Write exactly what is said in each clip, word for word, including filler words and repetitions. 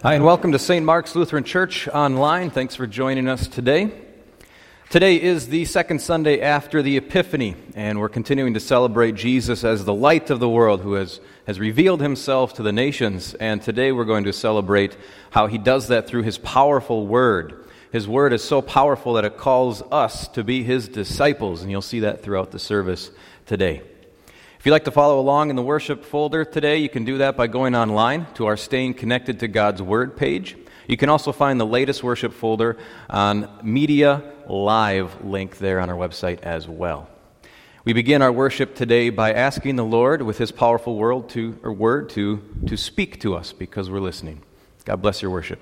Hi, and welcome to Saint Mark's Lutheran Church Online. Thanks for joining us today. Today is the second Sunday after the Epiphany, and we're continuing to celebrate Jesus as the light of the world who has, has revealed himself to the nations. And today we're going to celebrate how he does that through his powerful word. His word is so powerful that it calls us to be his disciples, and you'll see that throughout the service today. If you'd like to follow along in the worship folder today, you can do that by going online to our Staying Connected to God's Word page. You can also find the latest worship folder on Media Live link there on our website as well. We begin our worship today by asking the Lord with his powerful word to, or word to, to speak to us because we're listening. God bless your worship.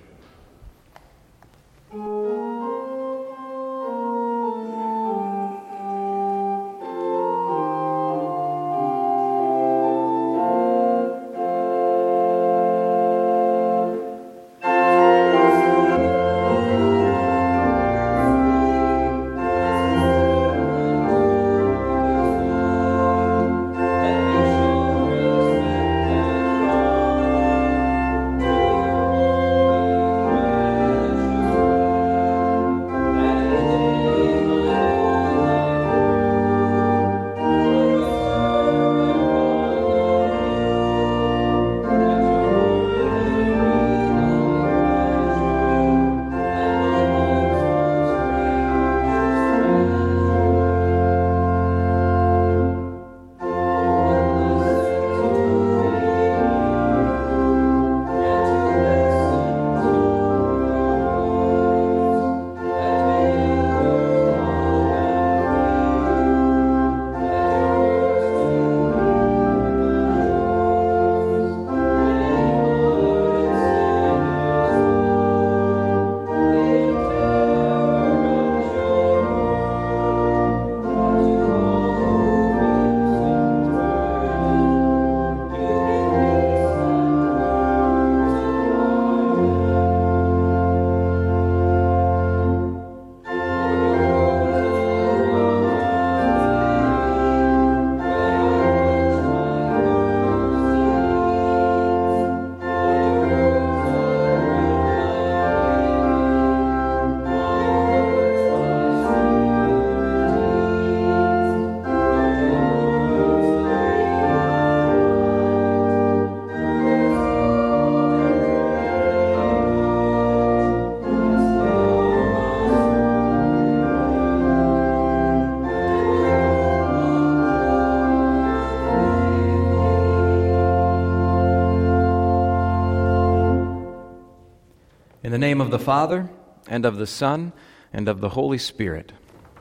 In the name of the Father, and of the Son, and of the Holy Spirit.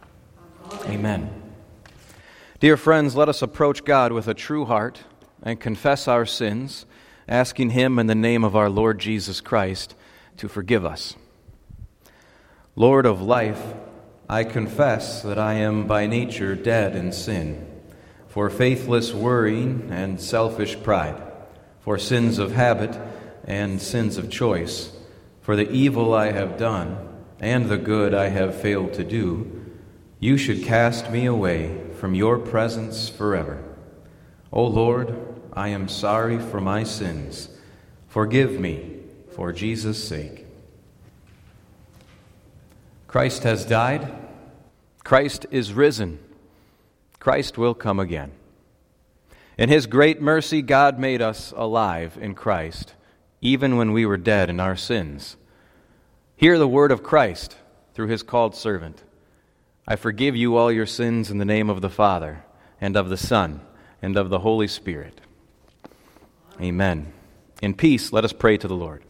Amen. Amen. Dear friends, let us approach God with a true heart and confess our sins, asking him in the name of our Lord Jesus Christ to forgive us. Lord of life, I confess that I am by nature dead in sin, for faithless worrying and selfish pride, for sins of habit and sins of choice, for the evil I have done and the good I have failed to do. You should cast me away from your presence forever. O Lord, I am sorry for my sins. Forgive me for Jesus' sake. Christ has died. Christ is risen. Christ will come again. In his great mercy, God made us alive in Christ, even when we were dead in our sins. Hear the word of Christ through his called servant. I forgive you all your sins in the name of the Father, and of the Son, and of the Holy Spirit. Amen. In peace, let us pray to the Lord.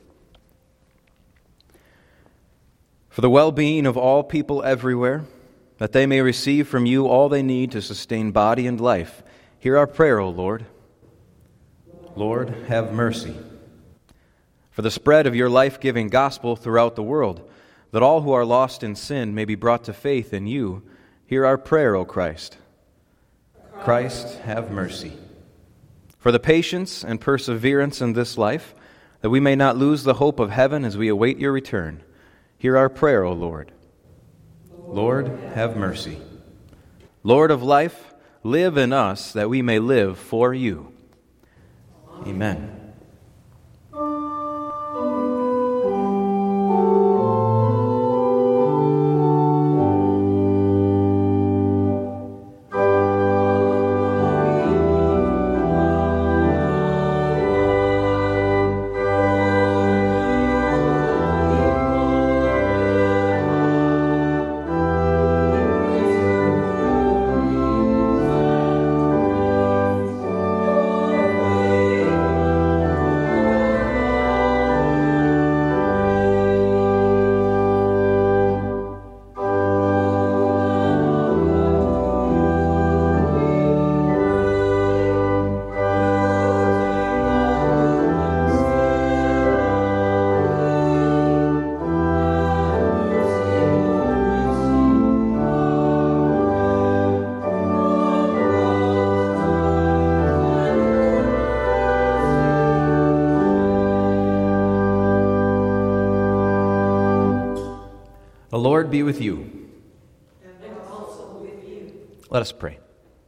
For the well-being of all people everywhere, that they may receive from you all they need to sustain body and life, hear our prayer, O Lord. Lord, have mercy. For the spread of your life-giving gospel throughout the world, that all who are lost in sin may be brought to faith in you, hear our prayer, O Christ. Christ, have mercy. For the patience and perseverance in this life, that we may not lose the hope of heaven as we await your return, hear our prayer, O Lord. Lord, have mercy. Lord of life, live in us that we may live for you. Amen. The Lord be with you. And also with you. Let us pray.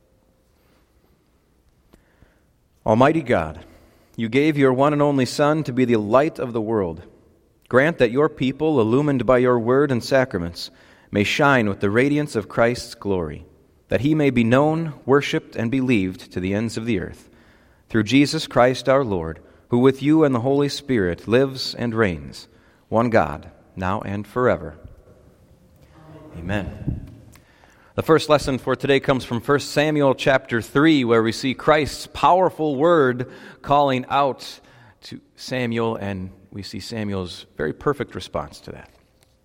Almighty God, you gave your one and only Son to be the light of the world. Grant that your people, illumined by your word and sacraments, may shine with the radiance of Christ's glory, that he may be known, worshipped, and believed to the ends of the earth. Through Jesus Christ our Lord, who with you and the Holy Spirit lives and reigns, one God, now and forever. Amen. The first lesson for today comes from First Samuel chapter three, where we see Christ's powerful word calling out to Samuel, and we see Samuel's very perfect response to that.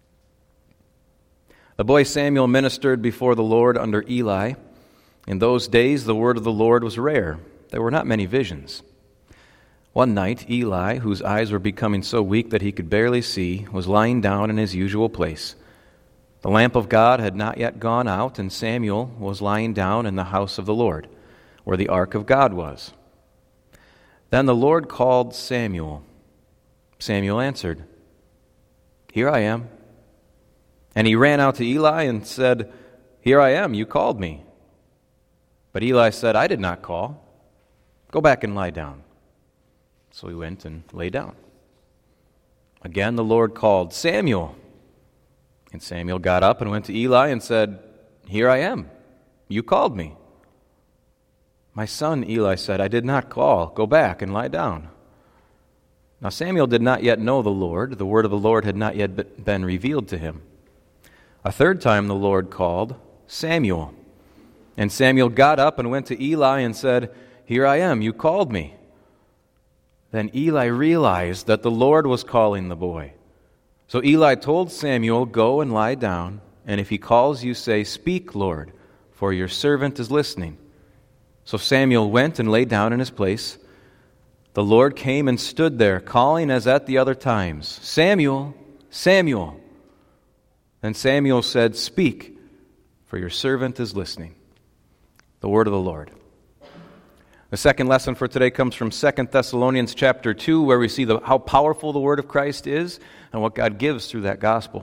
The boy Samuel ministered before the Lord under Eli. In those days, the word of the Lord was rare. There were not many visions. One night, Eli, whose eyes were becoming so weak that he could barely see, was lying down in his usual place. The lamp of God had not yet gone out, and Samuel was lying down in the house of the Lord, where the ark of God was. Then the Lord called Samuel. Samuel answered, "Here I am." And he ran out to Eli and said, "Here I am, you called me." But Eli said, "I did not call. Go back and lie down." So he went and lay down. Again the Lord called, "Samuel." And Samuel got up and went to Eli and said, "Here I am. You called me." "My son," Eli said, "I did not call. Go back and lie down." Now Samuel did not yet know the Lord. The word of the Lord had not yet been revealed to him. A third time the Lord called, "Samuel." And Samuel got up and went to Eli and said, "Here I am. You called me." Then Eli realized that the Lord was calling the boy. So Eli told Samuel, "Go and lie down, and if he calls you, say, 'Speak, Lord, for your servant is listening.'" So Samuel went and lay down in his place. The Lord came and stood there, calling as at the other times, "Samuel, Samuel." Then Samuel said, "Speak, for your servant is listening." The word of the Lord. The second lesson for today comes from Second Thessalonians chapter two, where we see the, how powerful the word of Christ is and what God gives through that gospel.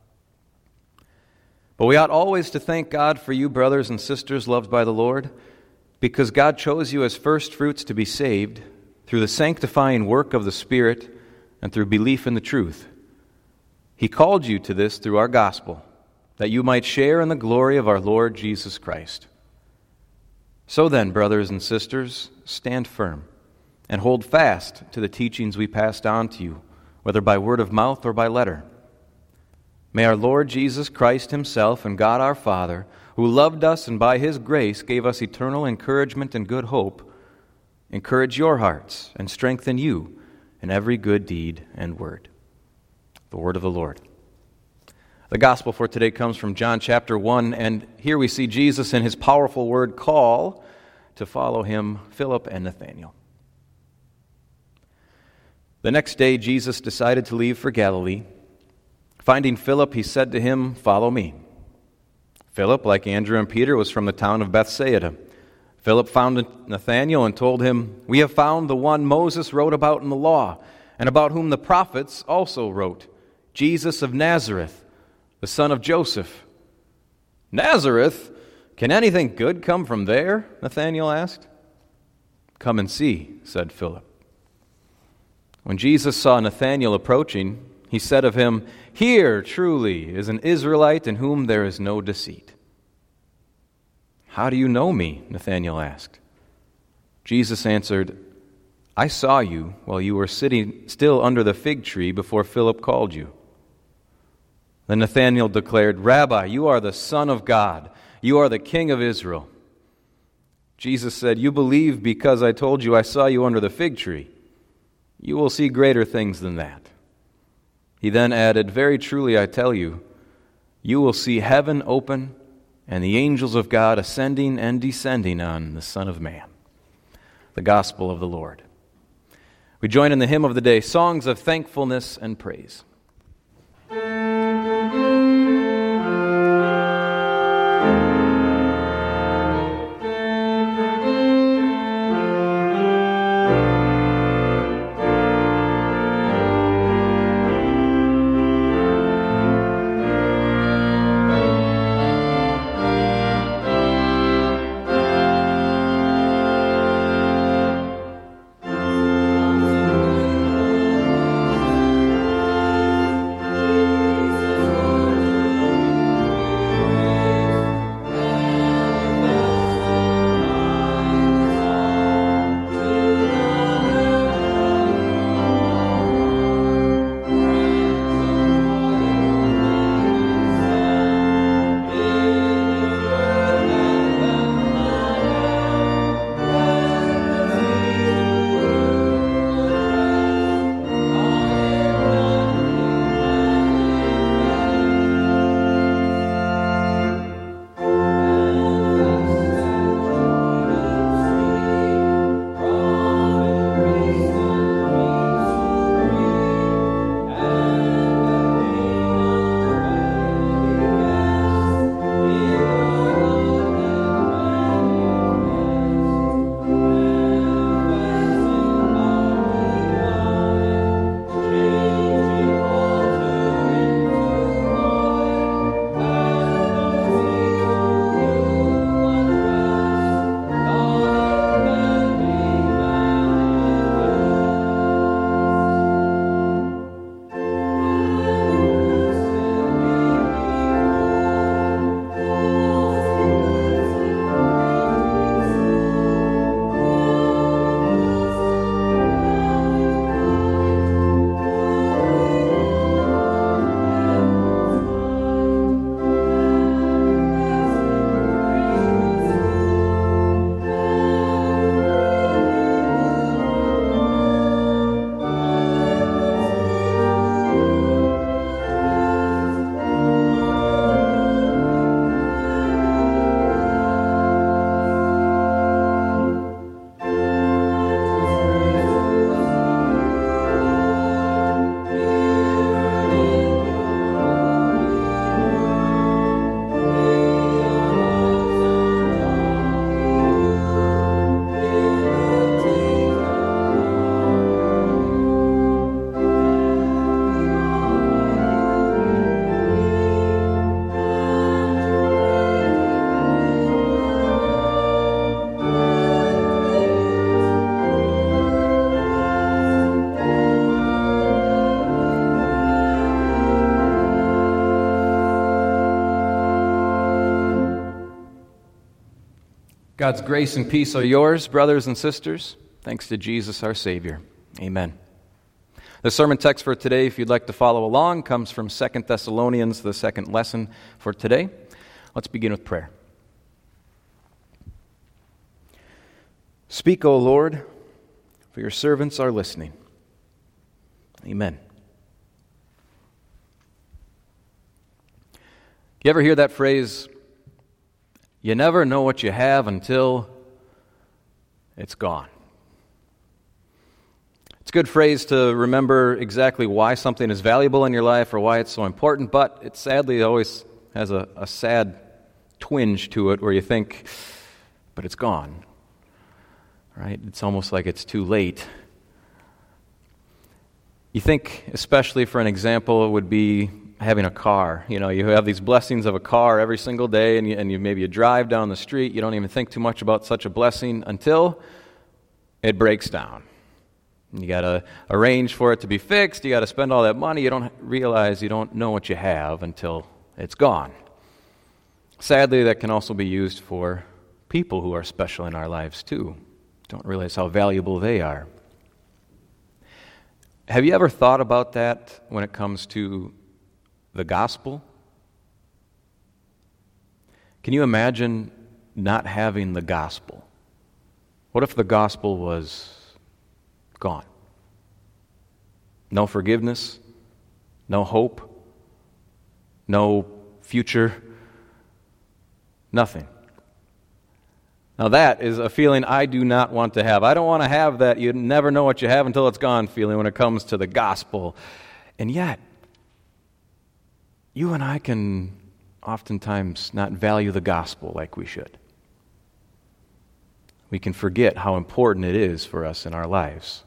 But we ought always to thank God for you, brothers and sisters loved by the Lord, because God chose you as first fruits to be saved through the sanctifying work of the Spirit and through belief in the truth. He called you to this through our gospel, that you might share in the glory of our Lord Jesus Christ. So then, brothers and sisters, stand firm and hold fast to the teachings we passed on to you, whether by word of mouth or by letter. May our Lord Jesus Christ himself and God our Father, who loved us and by his grace gave us eternal encouragement and good hope, encourage your hearts and strengthen you in every good deed and word. The word of the Lord. The gospel for today comes from John chapter one, and here we see Jesus in his powerful word call to follow him Philip and Nathanael. The next day Jesus decided to leave for Galilee. Finding Philip, he said to him, "Follow me." Philip, like Andrew and Peter, was from the town of Bethsaida. Philip found Nathanael and told him, "We have found the one Moses wrote about in the law, and about whom the prophets also wrote, Jesus of Nazareth, the son of Joseph." "Nazareth? Can anything good come from there?" Nathanael asked. "Come and see," said Philip. When Jesus saw Nathanael approaching, he said of him, "Here, truly, is an Israelite in whom there is no deceit." "How do you know me?" Nathanael asked. Jesus answered, "I saw you while you were sitting still under the fig tree before Philip called you." Then Nathanael declared, "Rabbi, you are the Son of God. You are the King of Israel." Jesus said, "You believe because I told you I saw you under the fig tree. You will see greater things than that." He then added, "Very truly I tell you, you will see heaven open and the angels of God ascending and descending on the Son of Man." The gospel of the Lord. We join in the hymn of the day, Songs of Thankfulness and Praise. God's grace and peace are yours, brothers and sisters, thanks to Jesus our Savior. Amen. The sermon text for today, if you'd like to follow along, comes from Second Thessalonians, the second lesson for today. Let's begin with prayer. Speak, O Lord, for your servants are listening. Amen. You ever hear that phrase, you never know what you have until it's gone? It's a good phrase to remember exactly why something is valuable in your life or why it's so important, but it sadly always has a, a sad twinge to it where you think, but it's gone, right? It's almost like it's too late. You think, especially for an example, it would be having a car. You know, you have these blessings of a car every single day, and you, and you maybe you drive down the street. You don't even think too much about such a blessing until it breaks down. You got to arrange for it to be fixed. You got to spend all that money. You don't realize you don't know what you have until it's gone. Sadly, that can also be used for people who are special in our lives too. Don't realize how valuable they are. Have you ever thought about that when it comes to the gospel? Can you imagine not having the gospel? What if the gospel was gone? No forgiveness, no hope, no future, nothing. Now that is a feeling I do not want to have. I don't want to have that you never know what you have until it's gone feeling when it comes to the gospel. And yet, you and I can oftentimes not value the gospel like we should. We can forget how important it is for us in our lives.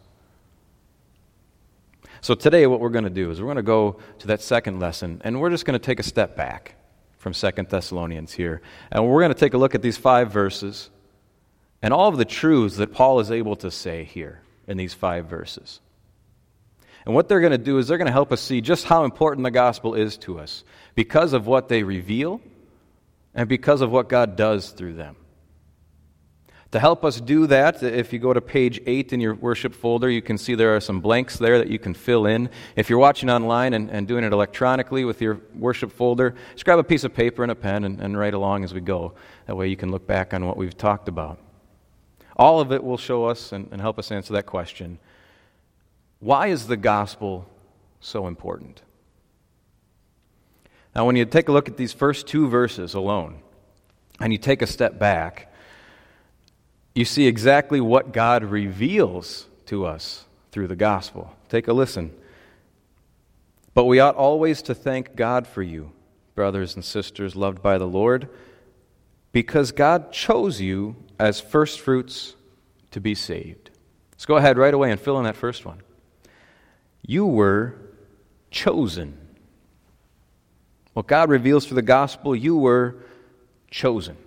So today what we're going to do is we're going to go to that second lesson, and we're just going to take a step back from Second Thessalonians here. And we're going to take a look at these five verses and all of the truths that Paul is able to say here in these five verses. And what they're going to do is they're going to help us see just how important the gospel is to us because of what they reveal and because of what God does through them. To help us do that, if you go to page eight in your worship folder, you can see there are some blanks there that you can fill in. If you're watching online and, and doing it electronically with your worship folder, just grab a piece of paper and a pen and, and write along as we go. That way you can look back on what we've talked about. All of it will show us and, and help us answer that question. Why is the gospel so important? Now, when you take a look at these first two verses alone, and you take a step back, you see exactly what God reveals to us through the gospel. Take a listen. But we ought always to thank God for you, brothers and sisters loved by the Lord, because God chose you as firstfruits to be saved. Let's go ahead right away and fill in that first one. You were chosen. What God reveals through the gospel, you were chosen.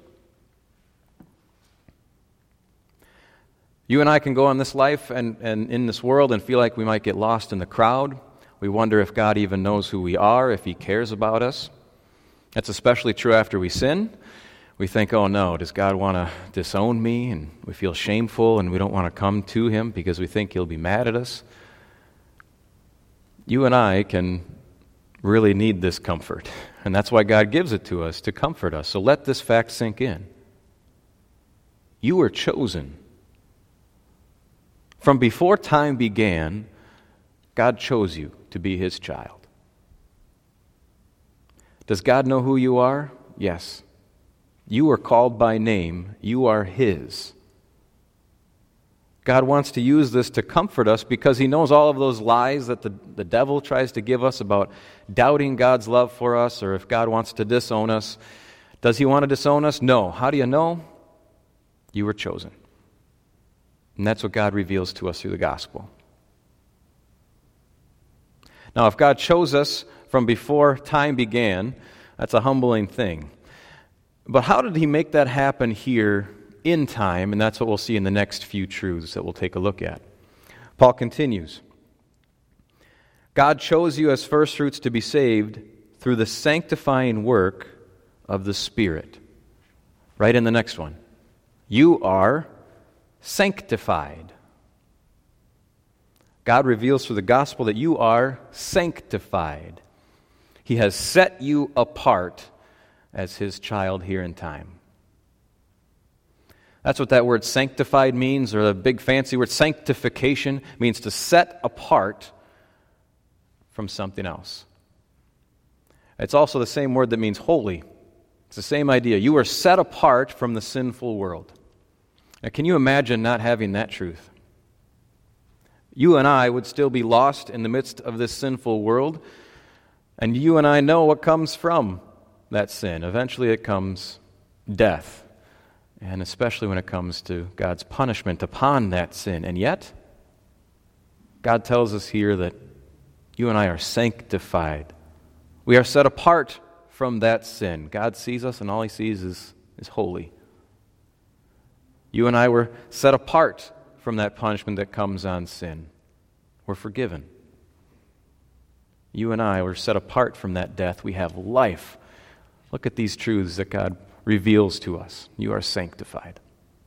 You and I can go on this life and, and in this world and feel like we might get lost in the crowd. We wonder if God even knows who we are, if He cares about us. That's especially true after we sin. We think, oh no, does God want to disown me? And we feel shameful and we don't want to come to Him because we think He'll be mad at us. You and I can really need this comfort. And that's why God gives it to us, to comfort us. So let this fact sink in. You were chosen. From before time began, God chose you to be His child. Does God know who you are? Yes. You are called by name. You are His. God wants to use this to comfort us because He knows all of those lies that the, the devil tries to give us about doubting God's love for us or if God wants to disown us. Does He want to disown us? No. How do you know? You were chosen. And that's what God reveals to us through the gospel. Now, if God chose us from before time began, that's a humbling thing. But how did He make that happen here in time? And that's what we'll see in the next few truths that we'll take a look at. Paul continues. God chose you as firstfruits to be saved through the sanctifying work of the Spirit. Right in the next one. You are sanctified. God reveals through the gospel that you are sanctified. He has set you apart as His child here in time. That's what that word sanctified means, or the big fancy word sanctification means to set apart from something else. It's also the same word that means holy. It's the same idea. You are set apart from the sinful world. Now, can you imagine not having that truth? You and I would still be lost in the midst of this sinful world, and you and I know what comes from that sin. Eventually it comes death, and especially when it comes to God's punishment upon that sin. And yet, God tells us here that you and I are sanctified. We are set apart from that sin. God sees us, and all He sees is, is holy. You and I were set apart from that punishment that comes on sin. We're forgiven. You and I were set apart from that death. We have life. Look at these truths that God reveals to us. You are sanctified.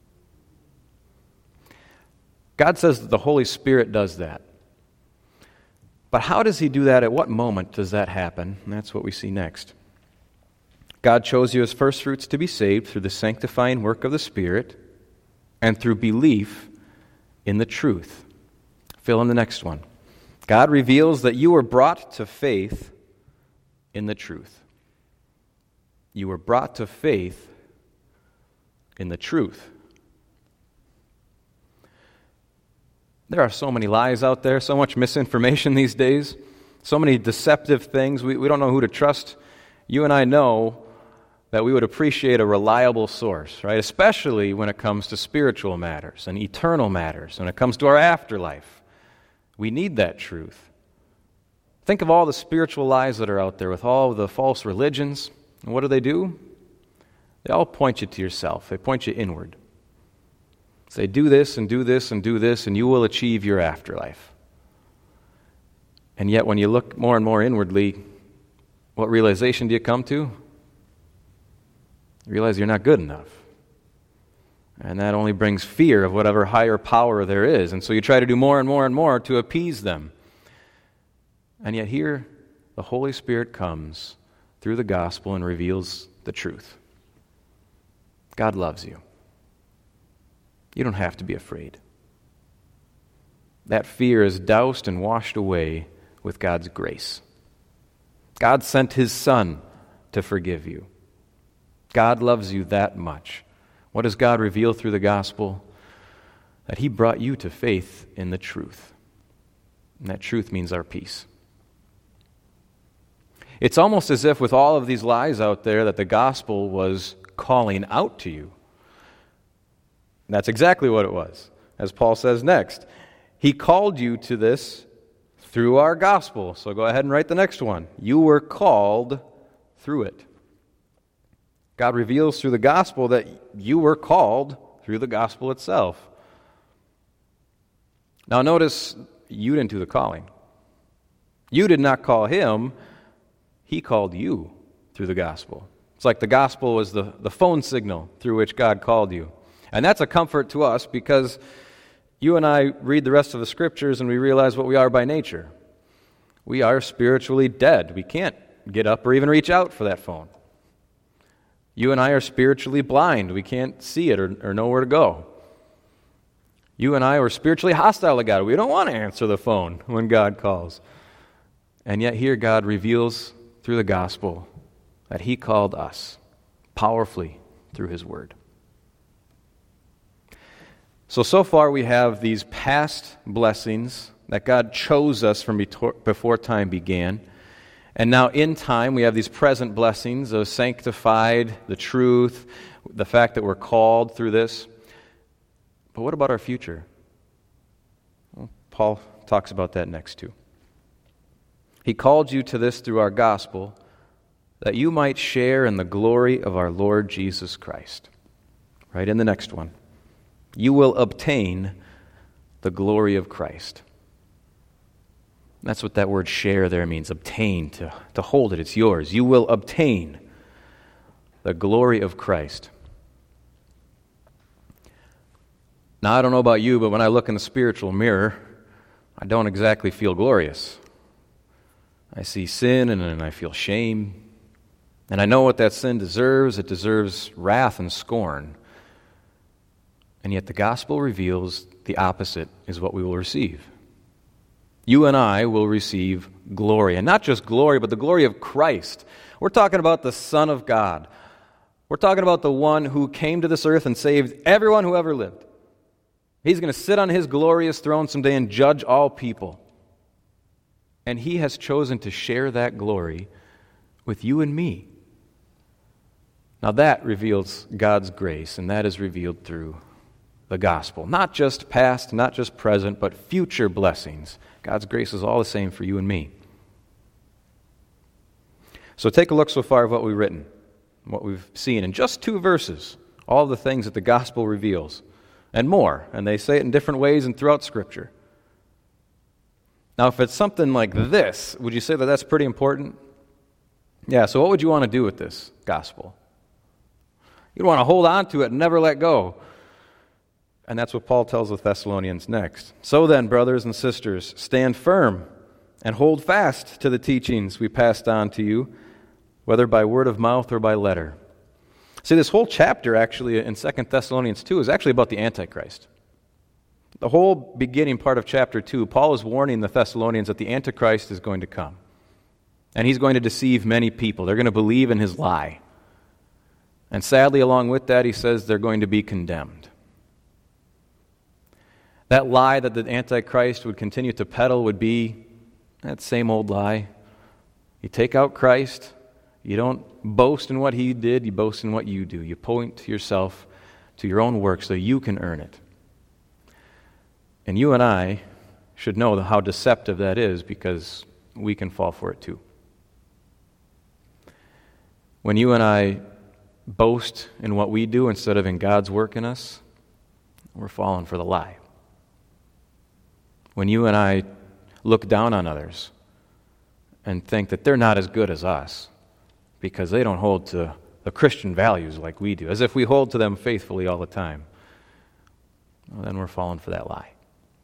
God says that the Holy Spirit does that. But how does He do that? At what moment does that happen? And that's what we see next. God chose you as firstfruits to be saved through the sanctifying work of the Spirit and through belief in the truth. Fill in the next one. God reveals that you were brought to faith in the truth. You were brought to faith in the truth. There are so many lies out there, so much misinformation these days, so many deceptive things. We, we don't know who to trust. You and I know that we would appreciate a reliable source, right? Especially when it comes to spiritual matters and eternal matters, when it comes to our afterlife. We need that truth. Think of all the spiritual lies that are out there with all the false religions. And what do they do? They all point you to yourself. They point you inward. Say, do this and do this and do this, and you will achieve your afterlife. And yet, when you look more and more inwardly, what realization do you come to? You realize you're not good enough. And that only brings fear of whatever higher power there is. And so you try to do more and more and more to appease them. And yet here, the Holy Spirit comes through the gospel and reveals the truth. God loves you. You don't have to be afraid. That fear is doused and washed away with God's grace. God sent His Son to forgive you. God loves you that much. What does God reveal through the gospel? That He brought you to faith in the truth. And that truth means our peace. It's almost as if with all of these lies out there that the gospel was calling out to you. And that's exactly what it was, as Paul says next. He called you to this through our gospel. So go ahead and write the next one. You were called through it. God reveals through the gospel that you were called through the gospel itself. Now notice, you didn't do the calling. You did not call Him. He called you through the gospel. It's like the gospel was the, the phone signal through which God called you. And that's a comfort to us because you and I read the rest of the Scriptures and we realize what we are by nature. We are spiritually dead. We can't get up or even reach out for that phone. You and I are spiritually blind. We can't see it or, or know where to go. You and I are spiritually hostile to God. We don't want to answer the phone when God calls. And yet here God reveals through the gospel that He called us powerfully through His word. So, so far we have these past blessings that God chose us from before time began. And now in time we have these present blessings of sanctified, the truth, the fact that we're called through this. But what about our future? Well, Paul talks about that next too. He called you to this through our gospel, that you might share in the glory of our Lord Jesus Christ. Right in the next one. You will obtain the glory of Christ. That's what that word share there means, obtain, to, to hold it, it's yours. You will obtain the glory of Christ. Now, I don't know about you, but when I look in the spiritual mirror, I don't exactly feel glorious. I see sin and then I feel shame. And I know what that sin deserves. It deserves wrath and scorn. And yet the gospel reveals the opposite is what we will receive. You and I will receive glory. And not just glory, but the glory of Christ. We're talking about the Son of God. We're talking about the one who came to this earth and saved everyone who ever lived. He's going to sit on his glorious throne someday and judge all people. And he has chosen to share that glory with you and me. Now that reveals God's grace, and that is revealed through the gospel. Not just past, not just present, but future blessings. God's grace is all the same for you and me. So take a look so far at what we've written, what we've seen in just two verses, all the things that the gospel reveals, and more. And they say it in different ways and throughout Scripture. Now, if it's something like this, would you say that that's pretty important? Yeah, so what would you want to do with this gospel? You'd want to hold on to it and never let go. And that's what Paul tells the Thessalonians next. So then, brothers and sisters, stand firm and hold fast to the teachings we passed on to you, whether by word of mouth or by letter. See, this whole chapter actually in Second Thessalonians two is actually about the Antichrist. The whole beginning part of chapter two, Paul is warning the Thessalonians that the Antichrist is going to come. And he's going to deceive many people. They're going to believe in his lie. And sadly, along with that, he says they're going to be condemned. That lie that the Antichrist would continue to peddle would be that same old lie. You take out Christ, you don't boast in what he did, you boast in what you do. You point yourself to your own work so you can earn it. And you and I should know how deceptive that is because we can fall for it too. When you and I boast in what we do instead of in God's work in us, we're falling for the lie. When you and I look down on others and think that they're not as good as us because they don't hold to the Christian values like we do, as if we hold to them faithfully all the time, well, then we're falling for that lie.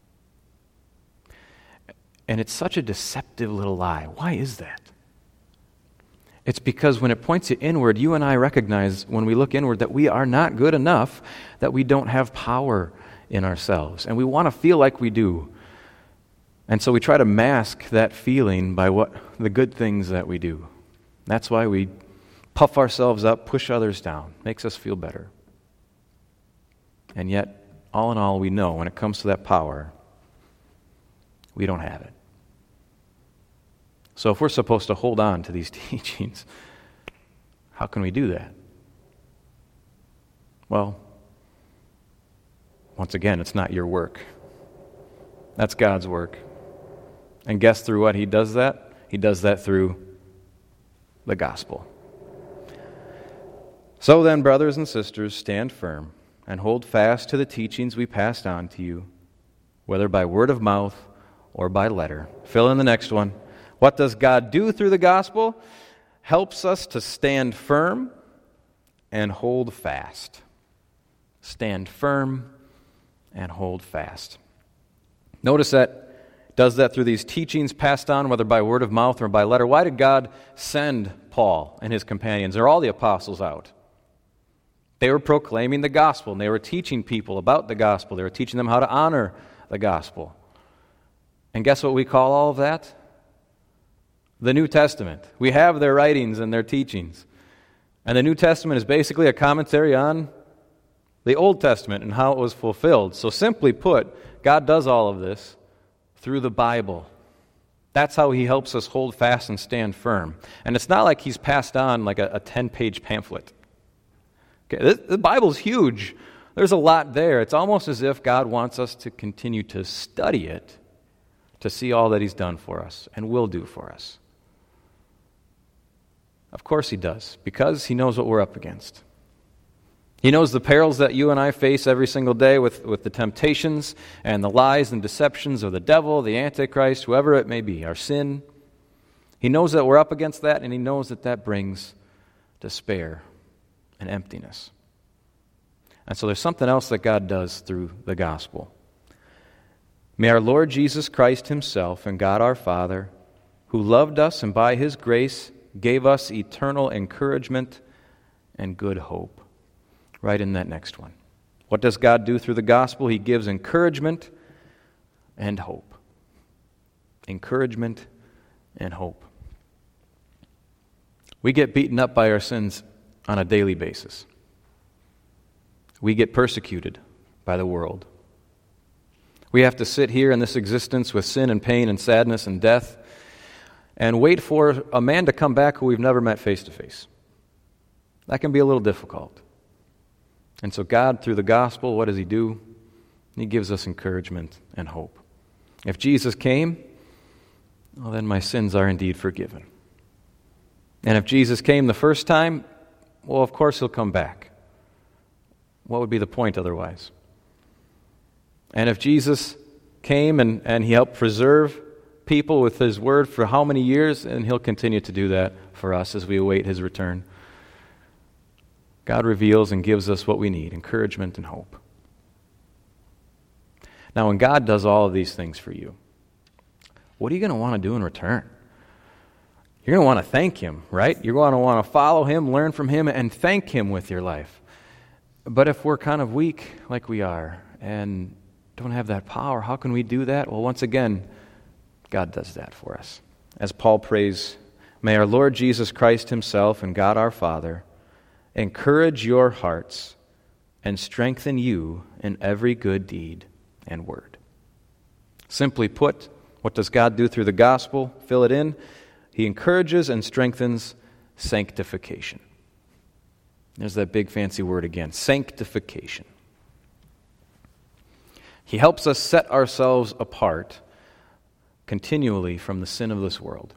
And it's such a deceptive little lie. Why is that? It's because when it points you inward, you and I recognize when we look inward that we are not good enough, that we don't have power in ourselves. And we want to feel like we do. And so we try to mask that feeling by what the good things that we do. That's why we puff ourselves up, push others down. Makes us feel better. And yet, all in all, we know when it comes to that power, we don't have it. So if we're supposed to hold on to these teachings, how can we do that? Well, once again, it's not your work. That's God's work. And guess through what he does that? He does that through the gospel. So then, brothers and sisters, stand firm and hold fast to the teachings we passed on to you, whether by word of mouth or by letter. Fill in the next one. What does God do through the gospel? Helps us to stand firm and hold fast. Stand firm and hold fast. Notice that does that through these teachings passed on, whether by word of mouth or by letter. Why did God send Paul and his companions, or all the apostles, out? They were proclaiming the gospel, and they were teaching people about the gospel. They were teaching them how to honor the gospel. And guess what we call all of that? The New Testament. We have their writings and their teachings. And the New Testament is basically a commentary on the Old Testament and how it was fulfilled. So simply put, God does all of this through the Bible. That's how he helps us hold fast and stand firm. And it's not like he's passed on like a, a ten-page pamphlet. Okay, this, the Bible's huge. There's a lot there. It's almost as if God wants us to continue to study it to see all that he's done for us and will do for us. Of course he does, because he knows what we're up against. He knows the perils that you and I face every single day with, with the temptations and the lies and deceptions of the devil, the Antichrist, whoever it may be, our sin. He knows that we're up against that, and he knows that that brings despair and emptiness. And so there's something else that God does through the gospel. May our Lord Jesus Christ himself and God our Father, who loved us and by his grace gave us eternal encouragement and good hope. Right in that next one. What does God do through the gospel? He gives encouragement and hope. Encouragement and hope. We get beaten up by our sins on a daily basis. We get persecuted by the world. We have to sit here in this existence with sin and pain and sadness and death and wait for a man to come back who we've never met face to face. That can be a little difficult. And so God, through the gospel, what does he do? He gives us encouragement and hope. If Jesus came, well, then my sins are indeed forgiven. And if Jesus came the first time, well, of course he'll come back. What would be the point otherwise? And if Jesus came and, and he helped preserve people with his word for how many years, and he'll continue to do that for us as we await his return. God reveals and gives us what we need, encouragement and hope. Now, when God does all of these things for you, what are you going to want to do in return? You're going to want to thank him, right? You're going to want to follow him, learn from him, and thank him with your life. But if we're kind of weak like we are and don't have that power, how can we do that? Well, once again, God does that for us. As Paul prays, may our Lord Jesus Christ himself and God our Father encourage your hearts and strengthen you in every good deed and word. Simply put, what does God do through the gospel? Fill it in. He encourages and strengthens sanctification. There's that big fancy word again, sanctification. He helps us set ourselves apart continually from the sin of this world.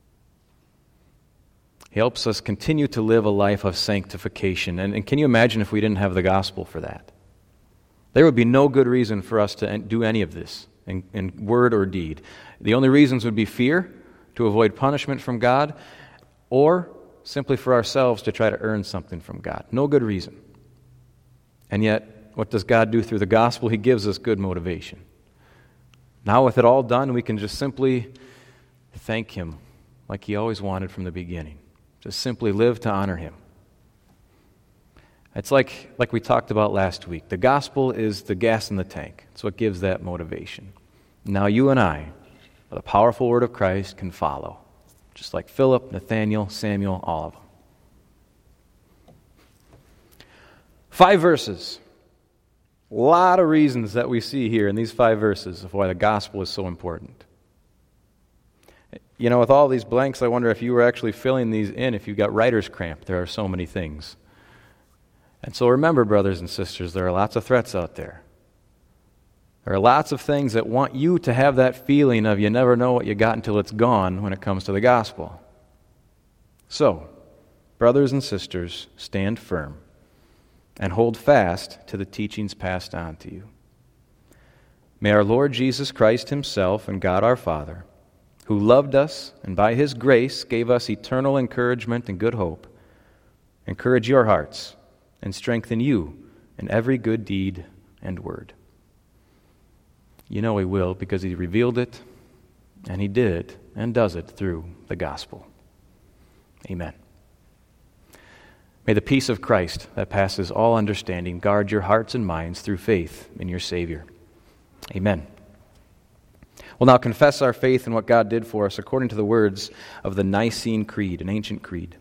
He helps us continue to live a life of sanctification. And, and can you imagine if we didn't have the gospel for that? There would be no good reason for us to do any of this in, in word or deed. The only reasons would be fear, to avoid punishment from God, or simply for ourselves to try to earn something from God. No good reason. And yet, what does God do through the gospel? He gives us good motivation. Now with it all done, we can just simply thank him like he always wanted from the beginning. Just simply live to honor him. It's like, like we talked about last week. The gospel is the gas in the tank. It's what gives that motivation. Now you and I, with the powerful word of Christ, can follow. Just like Philip, Nathaniel, Samuel, all of them. Five verses. A lot of reasons that we see here in these five verses of why the gospel is so important. You know, with all these blanks, I wonder if you were actually filling these in, if you got writer's cramp. There are so many things. And so remember, brothers and sisters, there are lots of threats out there. There are lots of things that want you to have that feeling of you never know what you got until it's gone when it comes to the gospel. So, brothers and sisters, stand firm and hold fast to the teachings passed on to you. May our Lord Jesus Christ himself and God our Father, who loved us and by his grace gave us eternal encouragement and good hope, encourage your hearts and strengthen you in every good deed and word. You know he will, because he revealed it, and he did it, and does it through the gospel. Amen. May the peace of Christ that passes all understanding guard your hearts and minds through faith in your Savior. Amen. We'll now confess our faith in what God did for us according to the words of the Nicene Creed, an ancient creed.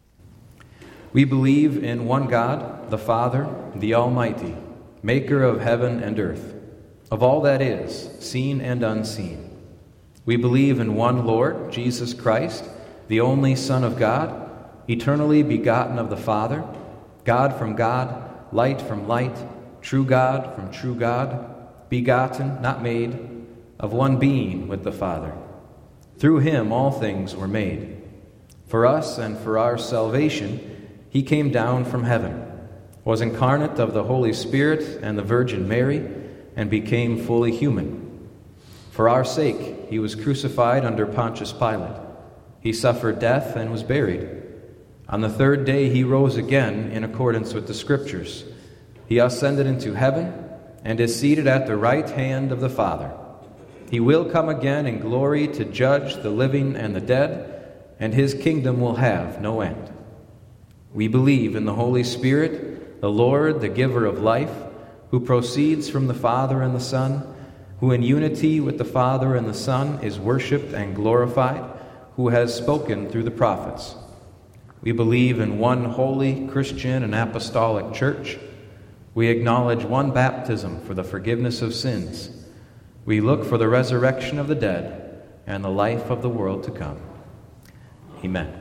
We believe in one God, the Father, the Almighty, maker of heaven and earth, of all that is, seen and unseen. We believe in one Lord, Jesus Christ, the only Son of God, eternally begotten of the Father, God from God, light from light, true God from true God, begotten, not made, of one being with the Father. Through him all things were made. For us and for our salvation, he came down from heaven, was incarnate of the Holy Spirit and the Virgin Mary, and became fully human. For our sake, he was crucified under Pontius Pilate. He suffered death and was buried. On the third day, he rose again in accordance with the Scriptures. He ascended into heaven and is seated at the right hand of the Father. He will come again in glory to judge the living and the dead, and his kingdom will have no end. We believe in the Holy Spirit, the Lord, the giver of life, who proceeds from the Father and the Son, who in unity with the Father and the Son is worshipped and glorified, who has spoken through the prophets. We believe in one holy, Christian, and apostolic church. We acknowledge one baptism for the forgiveness of sins. We look for the resurrection of the dead and the life of the world to come. Amen.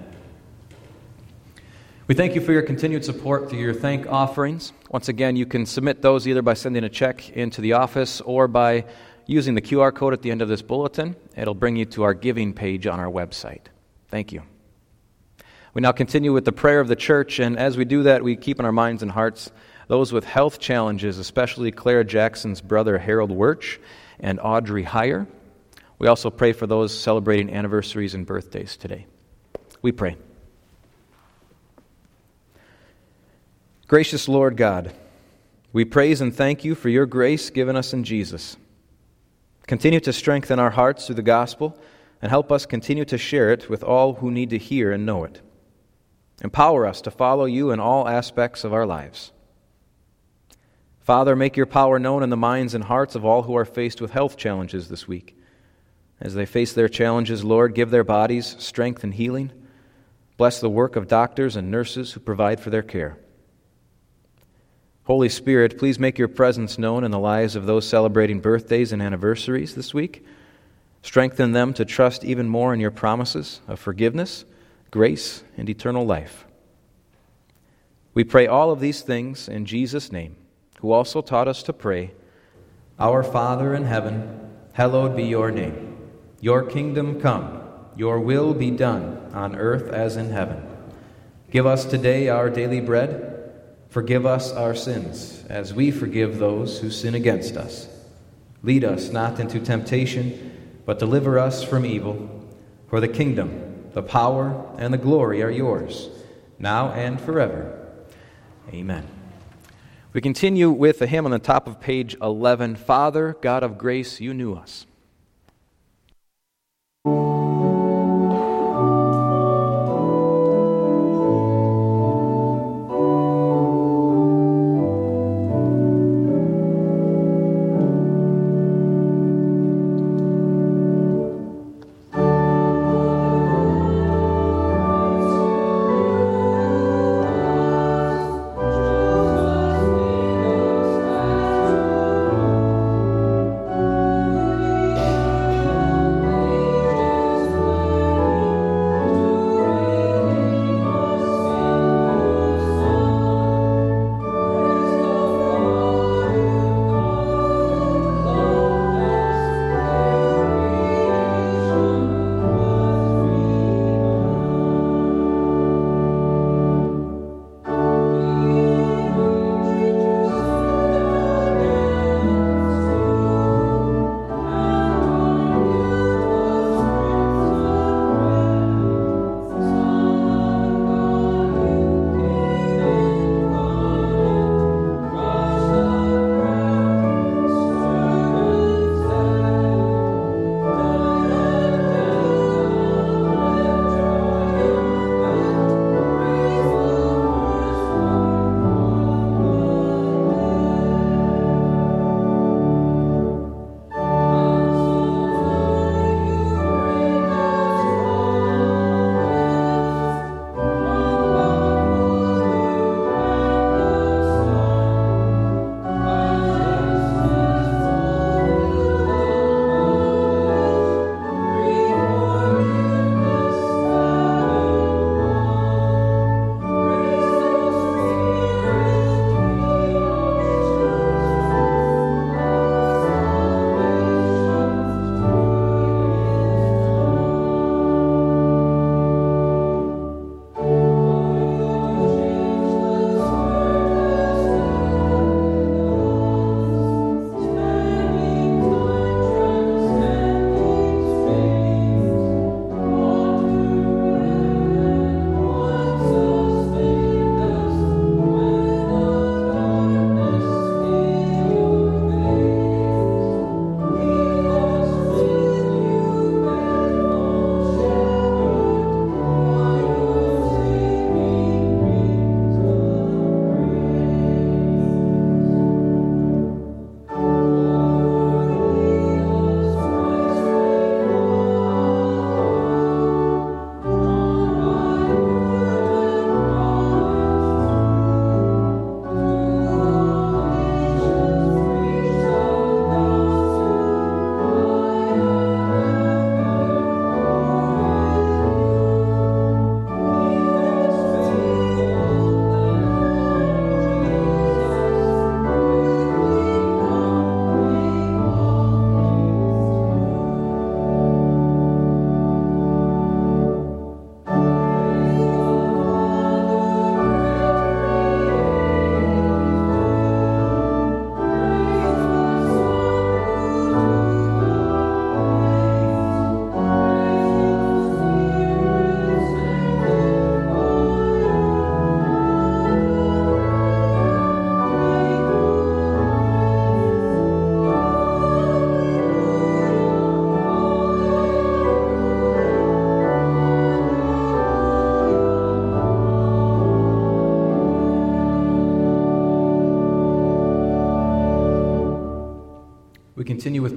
We thank you for your continued support through your thank offerings. Once again, you can submit those either by sending a check into the office or by using the Q R code at the end of this bulletin. It'll bring you to our giving page on our website. Thank you. We now continue with the prayer of the church, and as we do that, we keep in our minds and hearts those with health challenges, especially Clara Jackson's brother Harold Wirch and Audrey Heyer. We also pray for those celebrating anniversaries and birthdays today. We pray. Gracious Lord God, we praise and thank you for your grace given us in Jesus. Continue to strengthen our hearts through the gospel and help us continue to share it with all who need to hear and know it. Empower us to follow you in all aspects of our lives. Father, make your power known in the minds and hearts of all who are faced with health challenges this week. As they face their challenges, Lord, give their bodies strength and healing. Bless the work of doctors and nurses who provide for their care. Holy Spirit, please make your presence known in the lives of those celebrating birthdays and anniversaries this week. Strengthen them to trust even more in your promises of forgiveness, grace, and eternal life. We pray all of these things in Jesus' name, who also taught us to pray, Our Father in heaven, hallowed be your name. Your kingdom come, your will be done on earth as in heaven. Give us today our daily bread. Forgive us our sins, as we forgive those who sin against us. Lead us not into temptation, but deliver us from evil. For the kingdom, the power, and the glory are yours, now and forever. Amen. We continue with a hymn on the top of page eleven, Father, God of grace, you knew us. Thank you.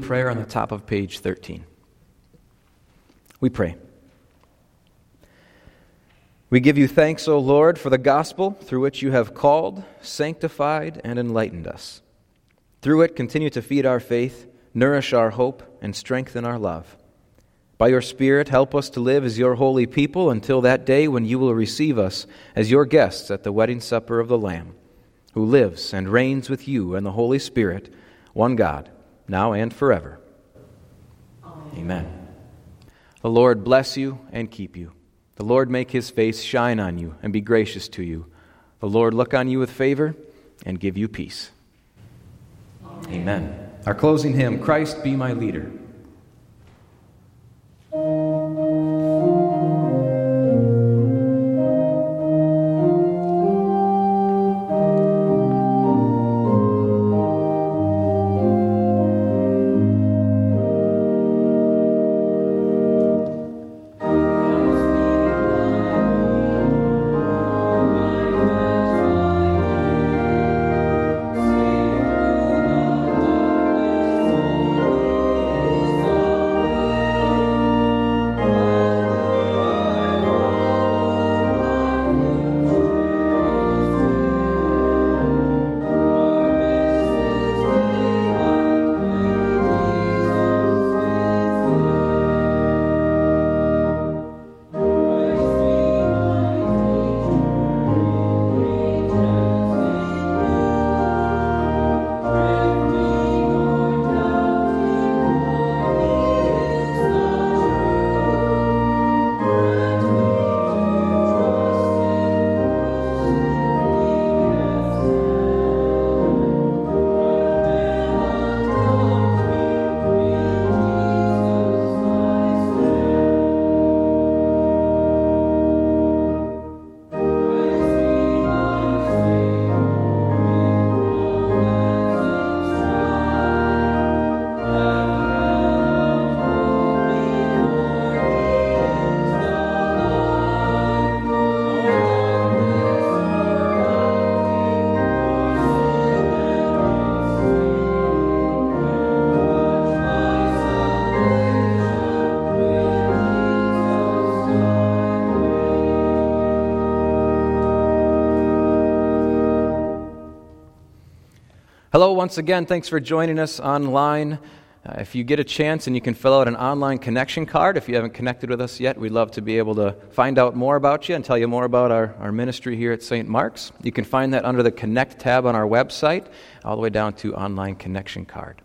prayer on the top of page thirteen. We pray. We give you thanks, O Lord, for the gospel through which you have called, sanctified, and enlightened us. Through it, continue to feed our faith, nourish our hope, and strengthen our love. By your Spirit, help us to live as your holy people until that day when you will receive us as your guests at the wedding supper of the Lamb, who lives and reigns with you and the Holy Spirit, one God, now and forever. Amen. Amen. The Lord bless you and keep you. The Lord make his face shine on you and be gracious to you. The Lord look on you with favor and give you peace. Amen. Amen. Our closing hymn, Christ Be My Leader. Hello once again. Thanks for joining us online. Uh, if you get a chance and you can fill out an online connection card, if you haven't connected with us yet, we'd love to be able to find out more about you and tell you more about our, our ministry here at Saint Mark's. You can find that under the Connect tab on our website, all the way down to online connection card.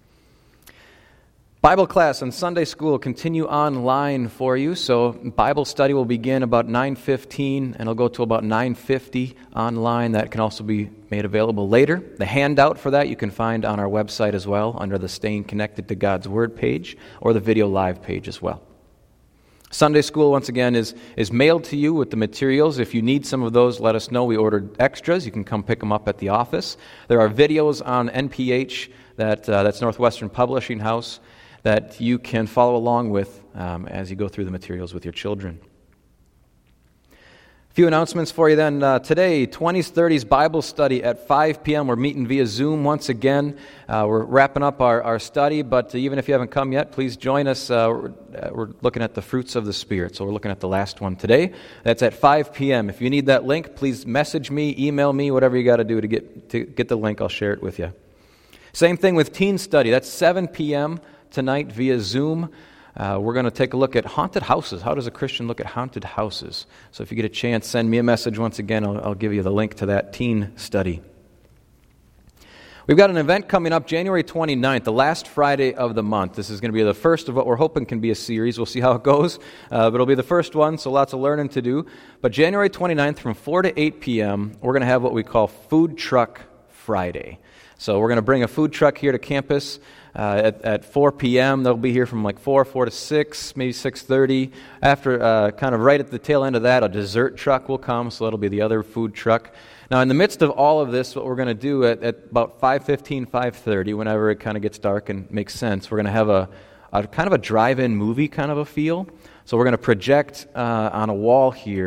Bible class and Sunday school continue online for you, so Bible study will begin about nine fifteen and it'll go to about nine fifty online. That can also be made available later. The handout for that you can find on our website as well under the Staying Connected to God's Word page or the video live page as well. Sunday school, once again, is, is mailed to you with the materials. If you need some of those, let us know. We ordered extras. You can come pick them up at the office. There are videos on N P H, that uh, that's Northwestern Publishing House, that you can follow along with um, as you go through the materials with your children. A few announcements for you then. Uh, today, twenties, thirties Bible study at five p.m. We're meeting via Zoom once again. Uh, we're wrapping up our, our study, but even if you haven't come yet, please join us. Uh, we're, uh, we're looking at the fruits of the Spirit, so we're looking at the last one today. That's at five p.m. If you need that link, please message me, email me, whatever you got to do to get to get the link. I'll share it with you. Same thing with teen study. That's seven p.m. tonight via Zoom. Uh, we're going to take a look at haunted houses. How does a Christian look at haunted houses? So if you get a chance, send me a message once again. I'll, I'll give you the link to that teen study. We've got an event coming up January twenty-ninth, the last Friday of the month. This is going to be the first of what we're hoping can be a series. We'll see how it goes, uh, but it'll be the first one, so lots of learning to do. But January twenty-ninth from four to eight p.m., we're going to have what we call Food Truck Friday. So we're going to bring a food truck here to campus uh, at, at four p.m. They'll be here from like four, four to six, maybe six thirty. After, uh, kind of right at the tail end of that, a dessert truck will come, so that'll be the other food truck. Now, in the midst of all of this, what we're going to do at, at about five fifteen, five thirty, whenever it kind of gets dark and makes sense, we're going to have a, a kind of a drive-in movie kind of a feel. So we're going to project uh, on a wall here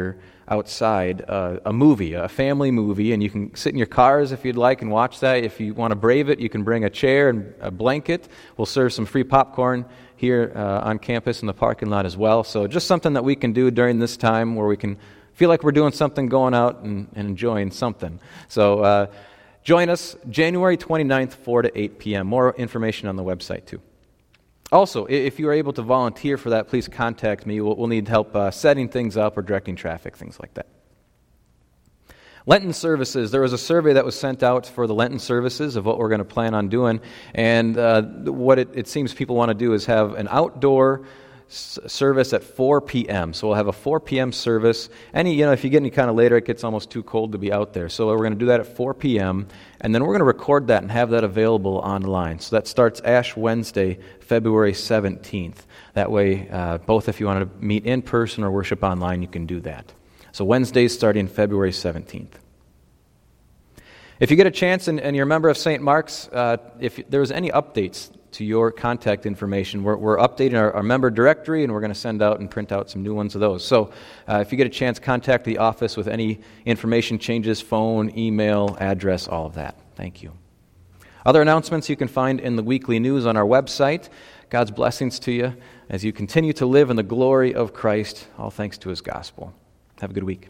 outside uh, a movie, a family movie, and you can sit in your cars if you'd like and watch that. If you want to brave it, you can bring a chair and a blanket. We'll serve some free popcorn here uh, on campus in the parking lot as well. So just something that we can do during this time where we can feel like we're doing something, going out and, and enjoying something. So uh, join us January twenty-ninth, four to eight p.m. More information on the website too. Also, if you are able to volunteer for that, please contact me. We'll, we'll need help uh, setting things up or directing traffic, things like that. Lenten services. There was a survey that was sent out for the Lenten services of what we're going to plan on doing. And uh, what it, it seems people want to do is have an outdoor s- service at four p.m. So we'll have a four p.m. service. Any, you know, if you get any kind of later, it gets almost too cold to be out there. So we're going to do that at four p.m. And then we're going to record that and have that available online. So that starts Ash Wednesday, February seventeenth. That way, uh, both if you want to meet in person or worship online, you can do that. So Wednesdays starting February seventeenth. If you get a chance and, and you're a member of Saint Mark's, uh, if there's any updates to your contact information, we're, we're updating our, our member directory, and we're going to send out and print out some new ones of those. So uh, if you get a chance, contact the office with any information changes, phone, email, address, all of that. Thank you. Other announcements you can find in the weekly news on our website. God's blessings to you as you continue to live in the glory of Christ, all thanks to His gospel. Have a good week.